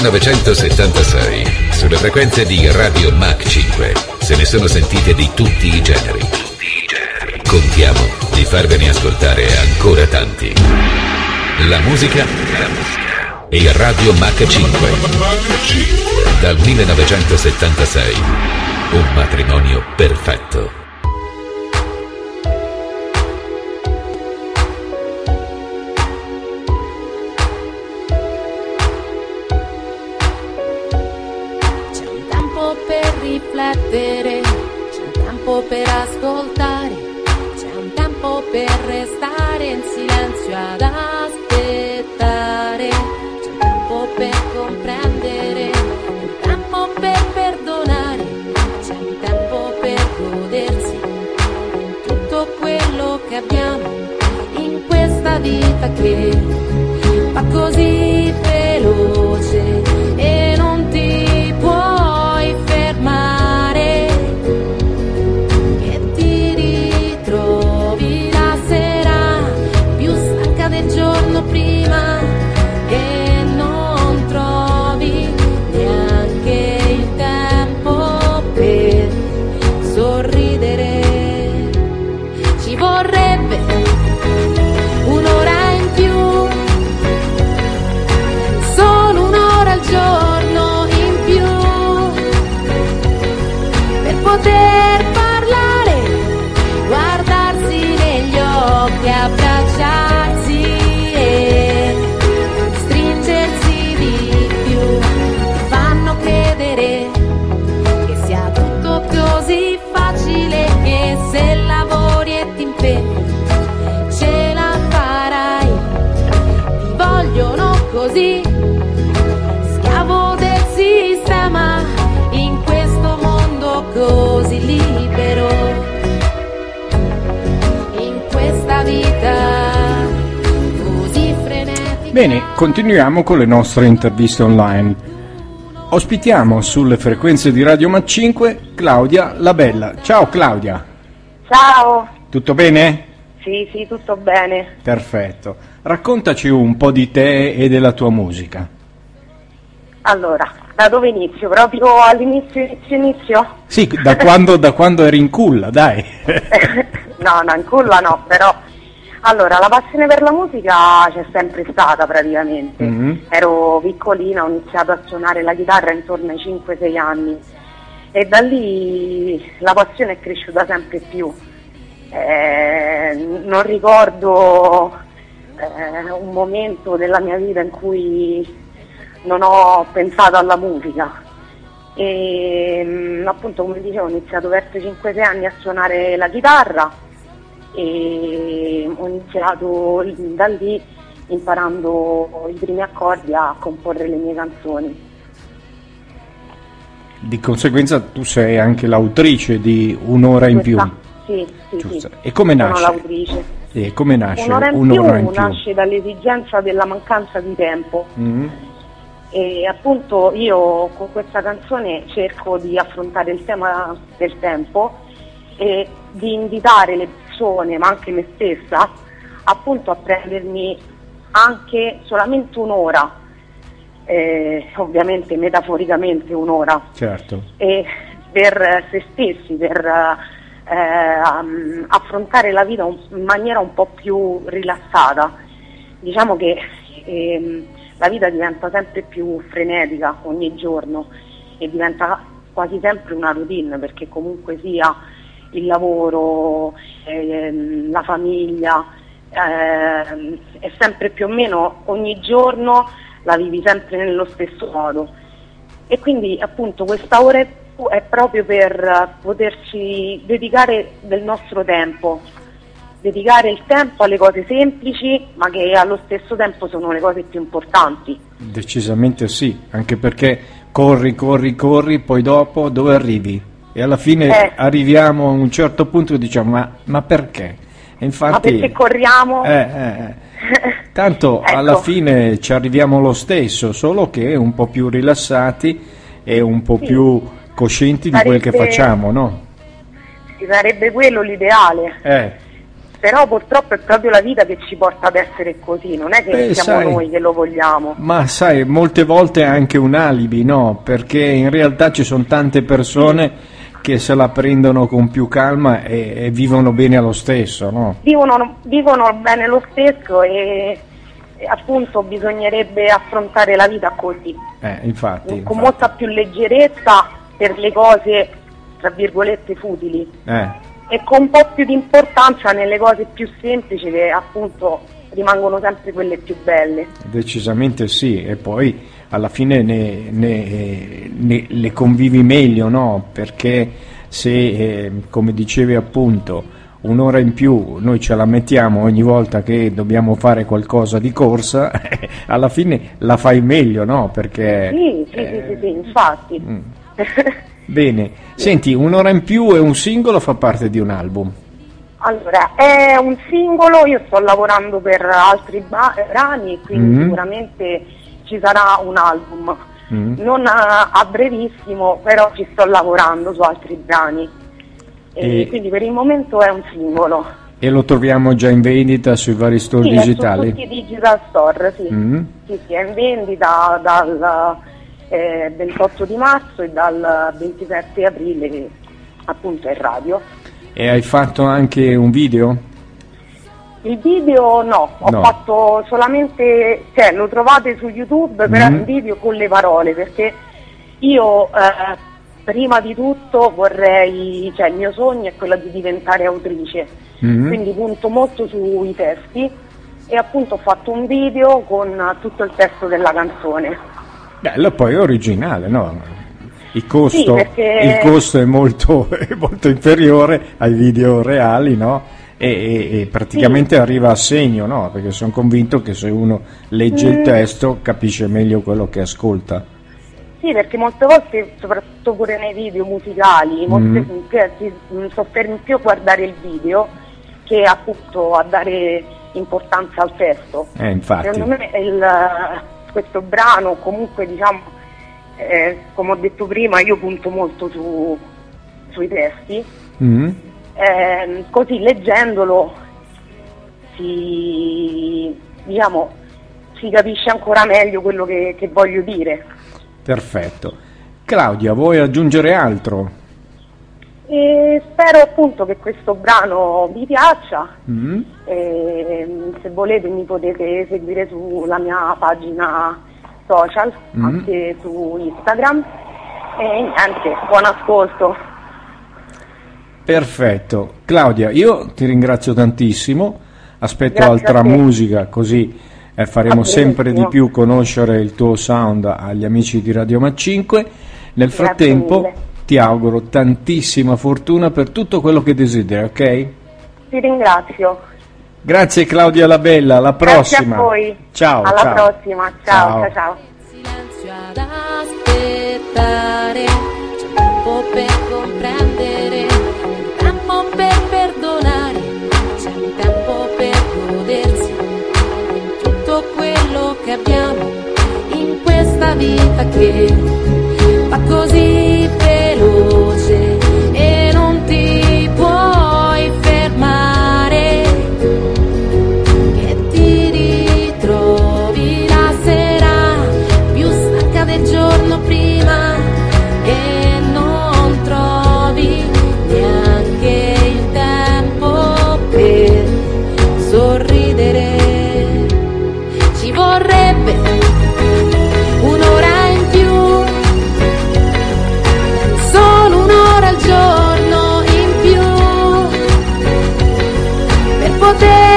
1976, sulle frequenze di Radio Mach 5, se ne sono sentite di tutti i generi. Contiamo di farvene ascoltare ancora tanti. La musica e Radio Mach 5. Dal 1976, un matrimonio perfetto. Riflettere, c'è un tempo per ascoltare, c'è un tempo per restare in silenzio ad aspettare, c'è un tempo per comprendere, un tempo per perdonare, c'è un tempo per godersi tutto quello che abbiamo in questa vita che va così veloce e non ti puoi fermare, che ti ritrovi la sera più stanca del giorno prima e non trovi neanche il tempo per sorridere. Ci vorrebbe un'ora in più, solo un'ora al giorno in più, per poter parlare, guardarsi negli occhi, abbracciarsi e stringersi di più. Fanno credere che sia tutto così facile, che se lavori e ti impegni ce la farai. Ti vogliono così, schiavo del sistema, in questo mondo così libero, in questa vita così frenetica. Bene, continuiamo con le nostre interviste online. Ospitiamo sulle frequenze di Radio Mach 5 Claudia La Bella. Ciao Claudia. Ciao. Tutto bene? Sì, tutto bene. Perfetto. Raccontaci un po' di te e della tua musica. Allora, da dove inizio? Proprio all'inizio? Sì, da quando eri in culla, dai. No, in culla no, però. Allora, la passione per la musica c'è sempre stata praticamente. Mm-hmm. Ero piccolina, ho iniziato a suonare la chitarra intorno ai 5-6 anni e da lì la passione è cresciuta sempre più. Non ricordo un momento della mia vita in cui non ho pensato alla musica e appunto, come dicevo, ho iniziato verso i 5-6 anni a suonare la chitarra e ho iniziato da lì, imparando i primi accordi, a comporre le mie canzoni. Di conseguenza tu sei anche l'autrice di Un'ora in più. Sì. E come nasce? Sono l'autrice. E come nasce Un'ora in più nasce dall'esigenza della mancanza di tempo. Mm-hmm. E appunto io con questa canzone cerco di affrontare il tema del tempo e di invitare le persone, ma anche me stessa, appunto a prendermi anche solamente un'ora, ovviamente metaforicamente un'ora, certo, e per se stessi, per affrontare la vita in maniera un po' più rilassata. Diciamo che la vita diventa sempre più frenetica ogni giorno e diventa quasi sempre una routine, perché comunque sia il lavoro, la famiglia, è sempre più o meno ogni giorno la vivi sempre nello stesso modo, e quindi appunto questa ora è proprio per poterci dedicare del nostro tempo, dedicare il tempo alle cose semplici ma che allo stesso tempo sono le cose più importanti. Decisamente sì, anche perché corri, poi dopo dove arrivi? E alla fine arriviamo a un certo punto e diciamo ma perché? E infatti, ma perché corriamo? Tanto ecco, alla fine ci arriviamo lo stesso, solo che un po' più rilassati e un po' più coscienti di quel che facciamo, no? Sarebbe quello l'ideale. però purtroppo è proprio la vita che ci porta ad essere così, non è che siamo noi che lo vogliamo. Ma sai, molte volte è anche un alibi, no? Perché in realtà ci sono tante persone che se la prendono con più calma e vivono bene lo stesso, no? Vivono bene lo stesso e appunto bisognerebbe affrontare la vita così, infatti. Molta più leggerezza per le cose, tra virgolette, futili. E con un po' più di importanza nelle cose più semplici che appunto rimangono sempre quelle più belle. Decisamente sì, e poi alla fine le convivi meglio, no? Perché se, come dicevi appunto, un'ora in più noi ce la mettiamo ogni volta che dobbiamo fare qualcosa di corsa, alla fine la fai meglio, no? Perché sì, infatti. Bene, senti, un'ora in più è un singolo o fa parte di un album? Allora, è un singolo, io sto lavorando per altri brani, quindi sicuramente ci sarà un album. Non a brevissimo, però ci sto lavorando su altri brani. E quindi per il momento è un singolo. E lo troviamo già in vendita sui vari store digitali? Sì, su tutti i digital store, sì. Sì, è in vendita dal 28 di marzo e dal 27 aprile, che appunto è in radio. E hai fatto anche un video? Il video no, ho fatto solamente, lo trovate su YouTube, però un video con le parole, perché io prima di tutto vorrei, il mio sogno è quello di diventare autrice, quindi punto molto sui testi e appunto ho fatto un video con tutto il testo della canzone. Bello, poi è originale, no? Il costo è molto inferiore ai video reali, no? E praticamente arriva a segno, no? Perché sono convinto che se uno legge il testo capisce meglio quello che ascolta. Sì, perché molte volte, soprattutto pure nei video musicali, ti soffermi più a guardare il video che appunto a dare importanza al testo. Infatti. Secondo me questo brano, comunque come ho detto prima, io punto molto sui testi, così leggendolo si capisce ancora meglio quello che voglio dire. Perfetto. Claudia, vuoi aggiungere altro? Spero appunto che questo brano vi piaccia. Se volete mi potete seguire sulla mia pagina social, anche su Instagram, e niente, buon ascolto. Perfetto. Claudia, io ti ringrazio tantissimo, aspetto Grazie altra musica, così faremo sempre di più conoscere il tuo sound agli amici di Radio Mac 5. Nel frattempo ti auguro tantissima fortuna per tutto quello che desideri, ok? Ti ringrazio. Grazie Claudia La Bella, alla prossima. Grazie a voi. Ciao. Alla prossima. Ciao. Silenzio ad aspettare, c'è tempo per comprendere, c'è tempo per perdonare, c'è un tempo per godersi tutto quello che abbiamo in questa vita che va così veloce e non ti puoi fermare, che ti ritrovi la sera più stanca del giorno prima e non trovi neanche il tempo per sorridere. Ci vorrebbe un'ora in più, solo un'ora al giorno in più, per poter